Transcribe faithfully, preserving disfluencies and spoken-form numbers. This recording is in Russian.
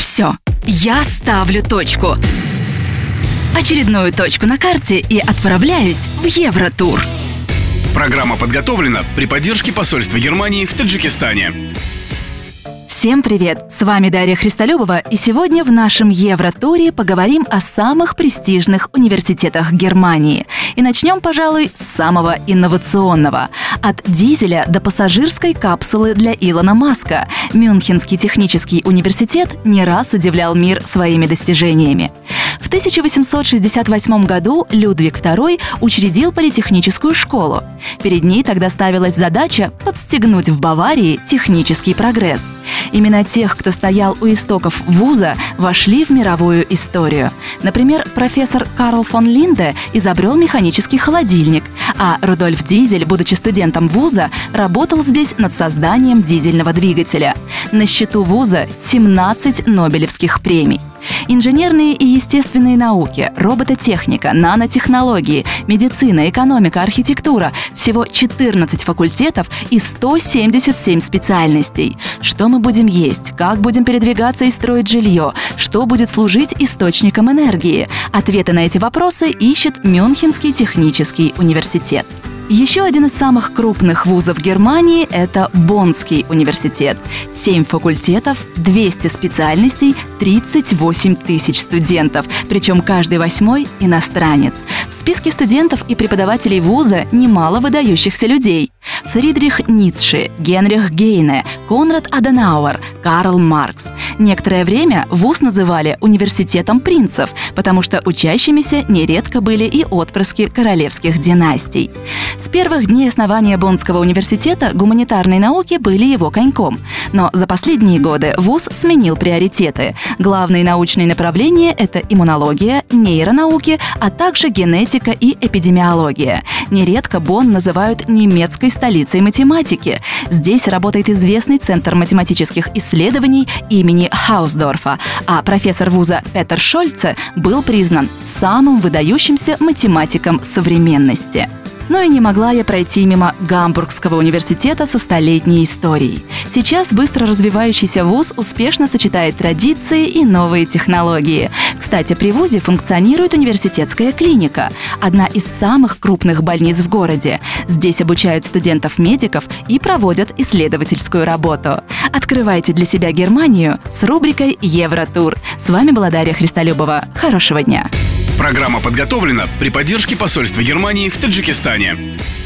Все, я ставлю точку. Очередную точку на карте и отправляюсь в Евротур. Программа подготовлена при поддержке посольства Германии в Таджикистане. Всем привет! С вами Дарья Христолюбова, и сегодня в нашем Евротуре поговорим о самых престижных университетах Германии. И начнем, пожалуй, с самого инновационного. От дизеля до пассажирской капсулы для Илона Маска. Мюнхенский технический университет не раз удивлял мир своими достижениями. В тысяча восемьсот шестьдесят восьмом году Людвиг второй учредил политехническую школу. Перед ней тогда ставилась задача подстегнуть в Баварии технический прогресс. Именно тех, кто стоял у истоков вуза, вошли в мировую историю. Например, профессор Карл фон Линде изобрел механический холодильник, а Рудольф Дизель, будучи студентом вуза, работал здесь над созданием дизельного двигателя. На счету вуза семнадцать Нобелевских премий. Инженерные и естественные науки, робототехника, нанотехнологии, медицина, экономика, архитектура – всего четырнадцать факультетов и сто семьдесят семь специальностей. Что мы будем есть, как будем передвигаться и строить жилье, что будет служить источником энергии? Ответы на эти вопросы ищет Мюнхенский технический университет. Еще один из самых крупных вузов Германии – это Боннский университет. Семь факультетов, двести специальностей, тридцать восемь тысяч студентов, причем каждый восьмой – иностранец. В списке студентов и преподавателей вуза немало выдающихся людей. Фридрих Ницше, Генрих Гейне, Конрад Аденауэр, Карл Маркс. Некоторое время вуз называли университетом принцев, потому что учащимися нередко были и отпрыски королевских династий. С первых дней основания Боннского университета гуманитарные науки были его коньком. Но за последние годы вуз сменил приоритеты. Главные научные направления – это иммунология, нейронауки, а также генетика и эпидемиология. Нередко Бонн называют немецкой столицей математики. Здесь работает известный центр математических исследований имени Хаусдорфа, а профессор вуза Петер Шольце был признан самым выдающимся математиком современности. Но и не могла я пройти мимо Гамбургского университета со столетней историей. Сейчас быстро развивающийся вуз успешно сочетает традиции и новые технологии. Кстати, при вузе функционирует университетская клиника, одна из самых крупных больниц в городе. Здесь обучают студентов-медиков и проводят исследовательскую работу. Открывайте для себя Германию с рубрикой «Евротур». С вами была Дарья Христолюбова. Хорошего дня! Программа подготовлена при поддержке посольства Германии в Таджикистане.